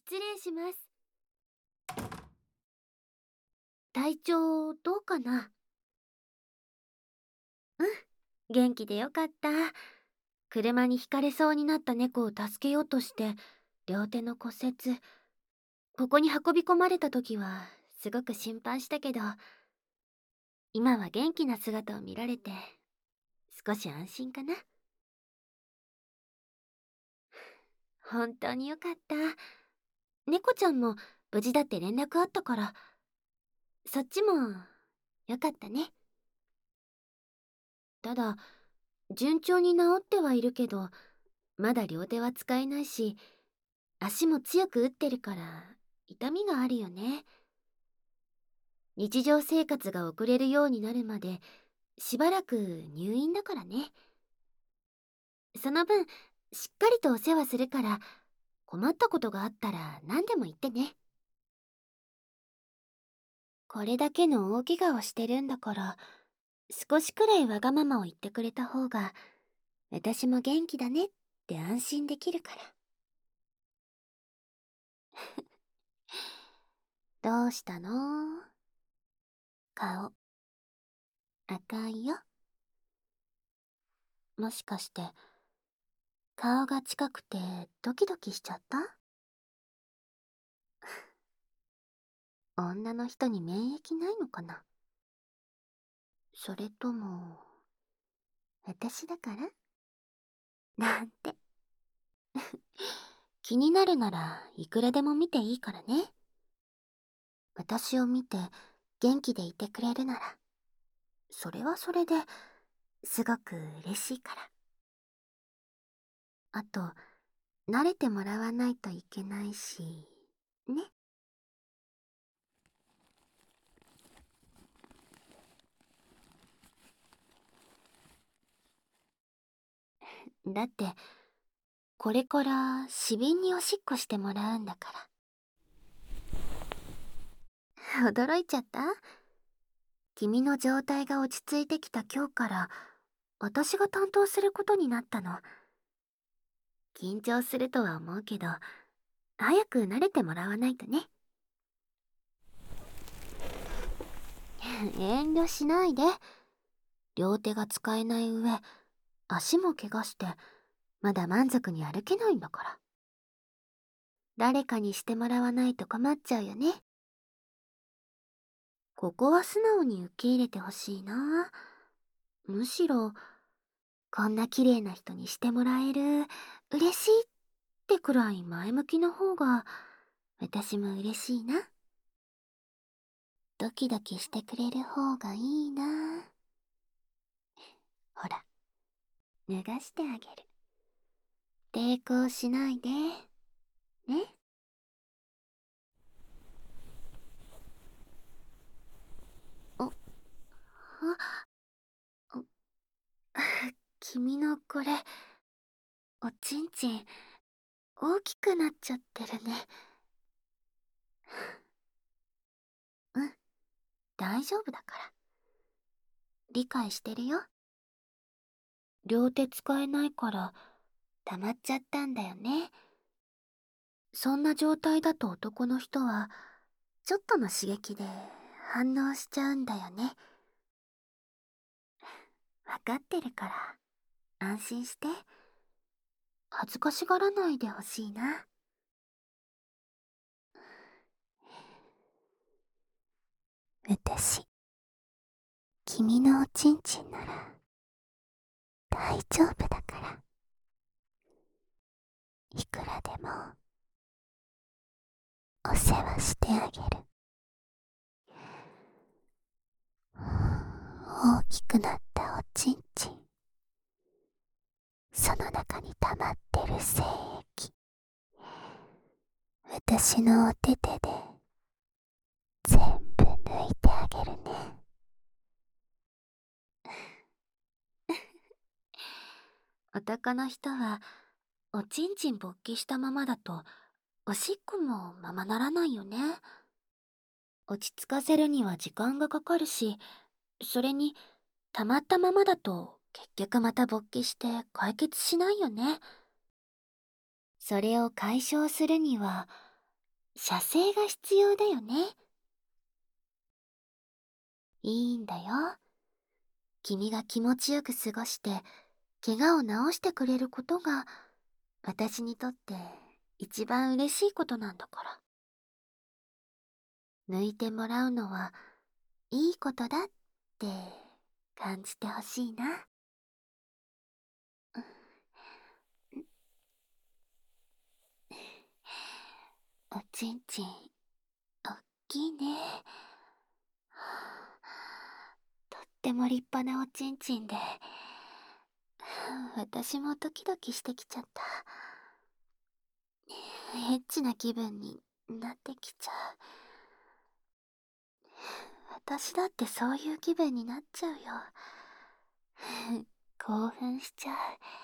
失礼します。体調どうかな？うん、元気でよかった。車にひかれそうになった猫を助けようとして、両手の骨折。ここに運び込まれた時は、すごく心配したけど、今は元気な姿を見られて、少し安心かな。本当によかった。猫ちゃんも無事だって連絡あったから、そっちもよかったね。ただ、順調に治ってはいるけど、まだ両手は使えないし、足も強く打ってるから痛みがあるよね。日常生活が送れるようになるまでしばらく入院だからね。その分しっかりとお世話するから、困ったことがあったら何でも言ってね。これだけの大怪我をしてるんだから、少しくらいわがままを言ってくれた方が私も元気だねって安心できるから。どうしたの？顔赤いよ。もしかして顔が近くてドキドキしちゃった？女の人に免疫ないのかな？それとも私だからなんて。気になるならいくらでも見ていいからね。私を見て元気でいてくれるなら、それはそれですごく嬉しいから。あと、慣れてもらわないといけないしね。だってこれから市民におしっこしてもらうんだから。驚いちゃった？君の状態が落ち着いてきた今日から私が担当することになったの。緊張するとは思うけど、早く慣れてもらわないとね。遠慮しないで。両手が使えない上、足も怪我して、まだ満足に歩けないんだから。誰かにしてもらわないと困っちゃうよね。ここは素直に受け入れてほしいな。むしろ、こんな綺麗な人にしてもらえる、嬉しいってくらい前向きな方が、私も嬉しいな。ドキドキしてくれる方がいいな。ほら、脱がしてあげる。抵抗しないで。ね。あ、あ、君のこれ、おちんちん、大きくなっちゃってるね。うん、大丈夫だから。理解してるよ。両手使えないから、溜まっちゃったんだよね。そんな状態だと男の人は、ちょっとの刺激で反応しちゃうんだよね。わかってるから、安心して。恥ずかしがらないでほしいな。私、君のおちんちんなら大丈夫だから。いくらでもお世話してあげる。大きくなったおちんちん、その中に溜まってる精液、私のお手手で全部抜いてあげるね。男の人はおちんちん勃起したままだとおしっこもままならないよね。落ち着かせるには時間がかかるし、それに溜まったままだと結局また勃起して解決しないよね。それを解消するには射精が必要だよね。いいんだよ。君が気持ちよく過ごして、怪我を治してくれることが、私にとって一番嬉しいことなんだから。抜いてもらうのはいいことだって感じてほしいな。おちんちん、おっきいね。とっても立派なおちんちんで、私もドキドキしてきちゃった。エッチな気分になってきちゃう。私だってそういう気分になっちゃうよ。興奮しちゃう。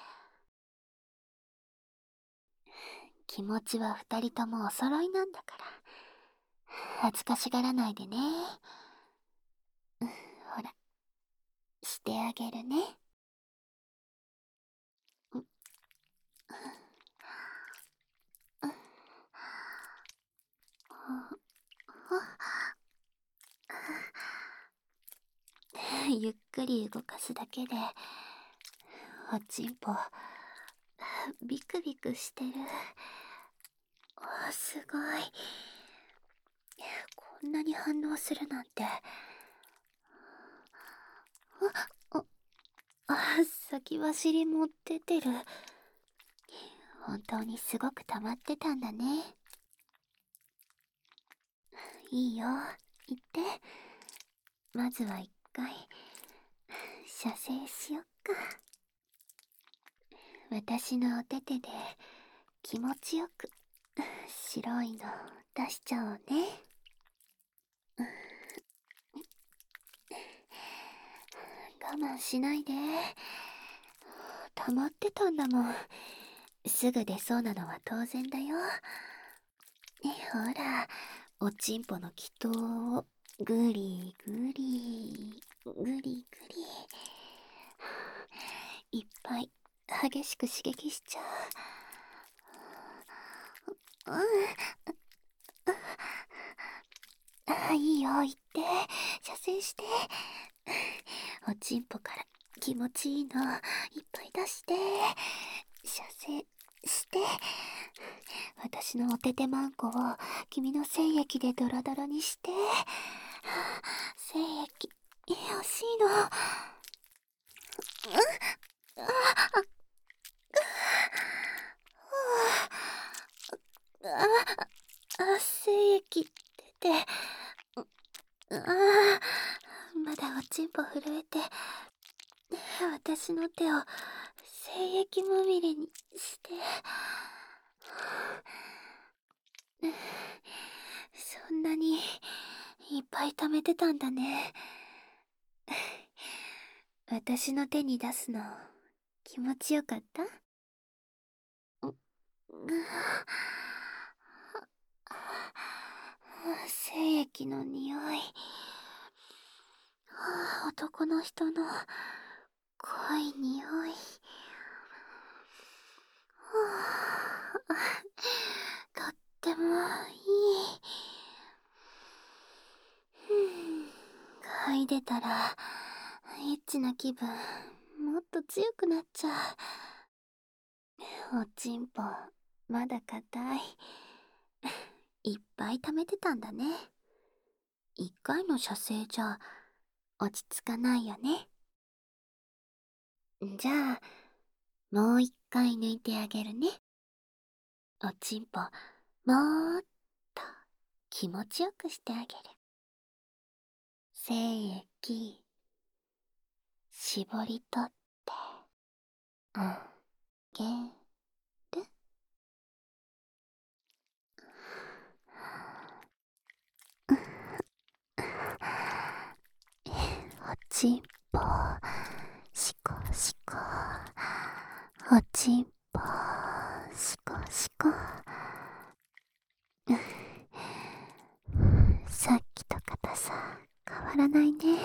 気持ちは二人ともお揃いなんだから。恥ずかしがらないでね。ほら、してあげるね。ゆっくり動かすだけで、おちんぽ、ビクビクしてる。すごい。こんなに反応するなんて。先走りも出てる。本当にすごく溜まってたんだね。いいよ、行って。まずは一回、射精しよっか。私のお手手で気持ちよく白いの出しちゃおうね。我慢しないで。溜まってたんだもん。すぐ出そうなのは当然だよ。ほら、おちんぽの気筒をぐりぐり、ぐりぐり。いっぱい激しく刺激しちゃう。いいよ、言って。射精して。おちんぽから気持ちいいのいっぱい出して。射精して。私のお手手マンコを君の精液でドロドロにして。精液欲しいの。精液出て。まだおちんぽ震えて、私の手を精液まみれにして。そんなにいっぱい溜めてたんだね。私の手に出すの気持ちよかった？精液の匂い。男の人の濃い匂い。とってもいい。嗅いでたらエッチな気分もっと強くなっちゃう。おちんぽまだ硬い。いっぱい溜めてたんだね。一回の射精じゃ落ち着かないよね。じゃあもう一回抜いてあげるね。おちんぽもっと気持ちよくしてあげる。精液絞り取ってあげる。おちんぽしこしこ。おちんぽしこしこ。さっきと硬さ変わらないね。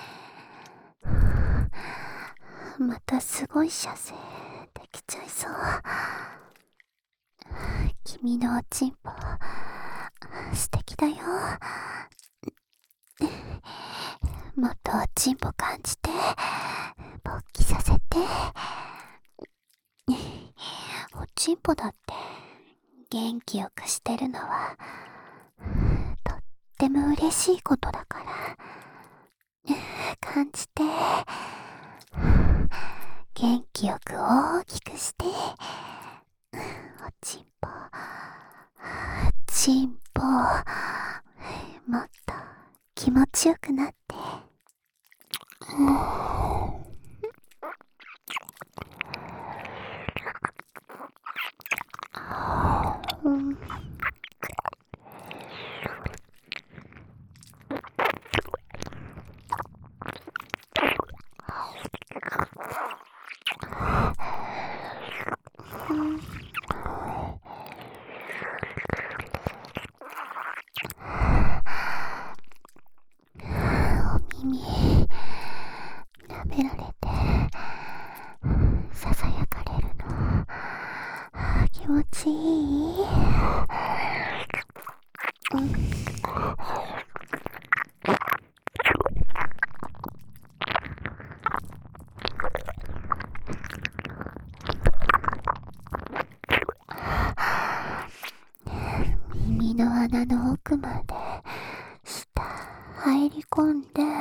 またすごい射精できちゃいそう。君のおちんぽ素敵だよ。もっとおちんぽ感じて、勃起させて。おちんぽだって元気よくしてるのはとっても嬉しいことだから、感じて。元気よく大きくして、おちんぽ、ちんぽ、もっと気持ちよくなって。お耳舐められてささやかれるの気持ちいい。耳の穴の奥まで下入り込んで、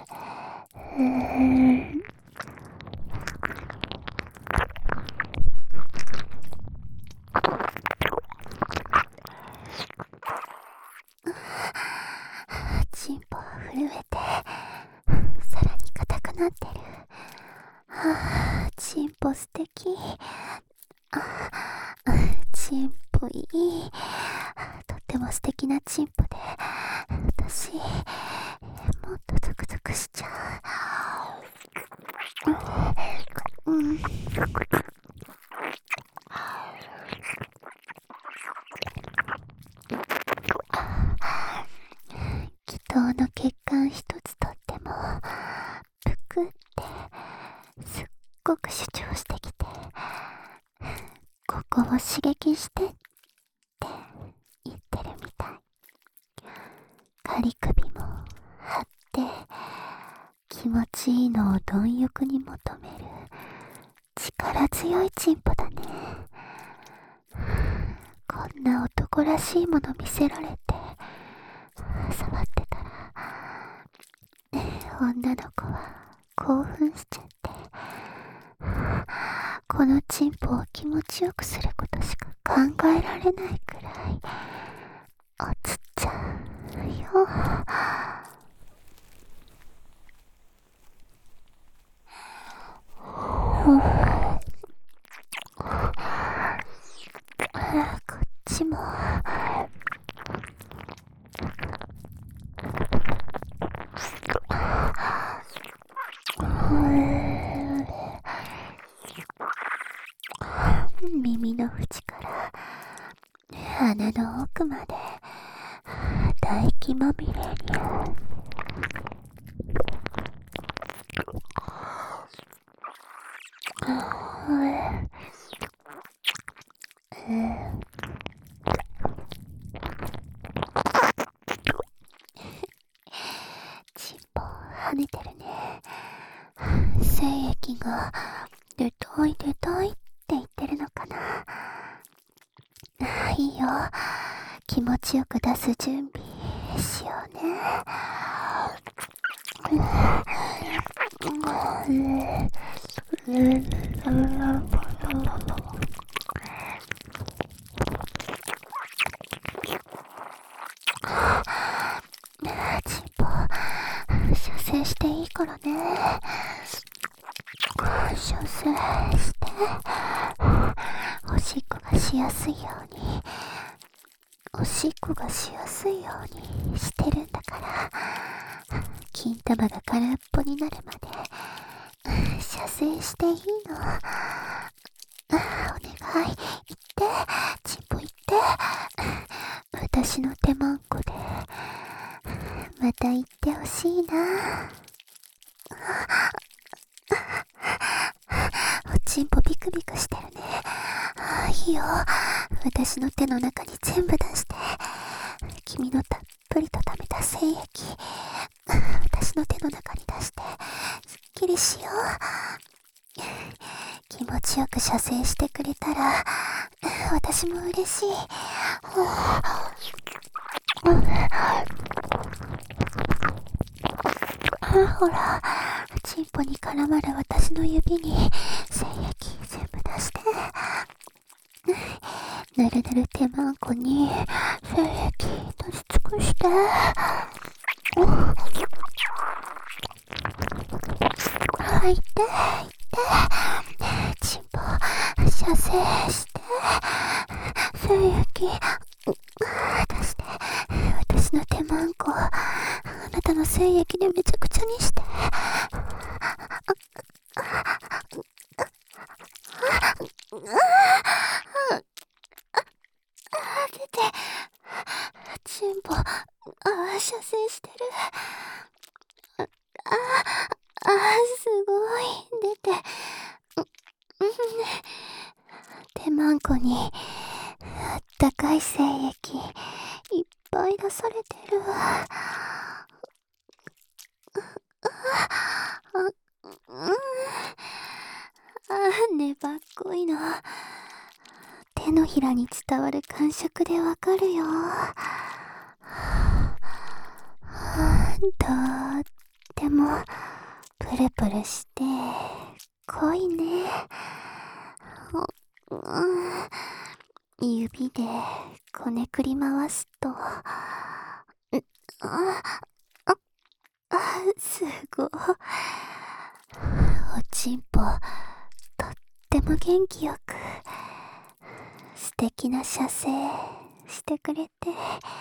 チンポ震えてさらに硬くなってる。チンポ素敵。チンポいい。とっても素敵なチンポで、私もっとゾクゾクしちゃう。気筒の血管一つとってもぷくってすっごく主張してきて、ここを刺激してって言ってるみたい。仮首も張って気持ちいいのを貪欲に求める力強いチンポだね。こんな男らしいもの見せられて触ってたら、女の子は興奮しちゃって、このチンポを気持ちよくすることしか考えられないくらいおつっちゃうよ。こっちも耳の縁から鼻の奥まで唾液まみれに。チンポ跳ねてるね。精液が出たい出たいって言ってるのかな。いいよ、気持ちよく出す準備しようね。チンポ射精していいからね。射精しておしっこがしやすいように、おしっこがしやすいようにしてるんだから、金玉が空っぽになるまで射精していいの。お願い、行って、チンポ行って。私の手まんこでまた行ってほしいな。おちんぽビクビクしてるね。いいよ、私の手の中に全部出して君のたっぷりと溜めた精液、私の手の中に出して、すっきりしよう。気持ちよく射精してくれたら、私も嬉しい。ほら、チンポに絡まる私の指に精液全部出して。ぬるぬる手マンコに精液出し尽くして。いて、チンポ射精して、精液出して、私の手マンコあなたの精液でめちゃくちゃにして。出て、チンポ射精してる。すごい出て、手マンコにあったかい精液いっぱい出されてる。粘っこいの手のひらに伝わる感触でわかるよ。とってもプルプルして濃いね。指でこねくり回すと、すごい。おちんぽとっても元気よく素敵な射精してくれて、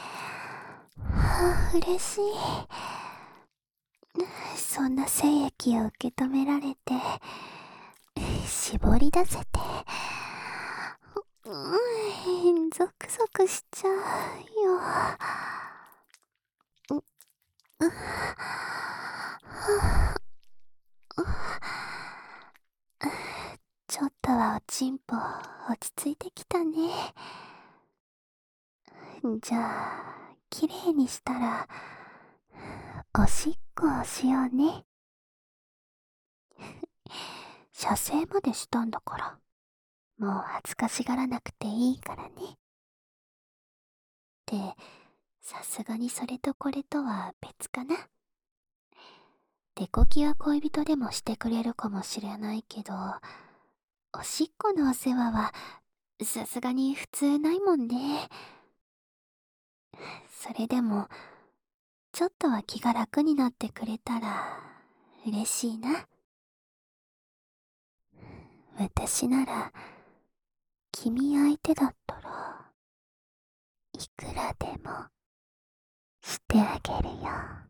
嬉しい。そんな精液を受け止められて絞り出せて、ゾクゾクしちゃうよ。ちょっとはおちんぽ落ち着いてきたね。じゃあきれいにしたらおしっこをしようね。射精までしたんだから、もう恥ずかしがらなくていいからね。で、さすがにそれとこれとは別かな。手こきは恋人でもしてくれるかもしれないけど、おしっこのお世話はさすがに普通ないもんね。それでもちょっとは気が楽になってくれたら嬉しいな。私なら君相手だったらいくらでもしてあげるよ。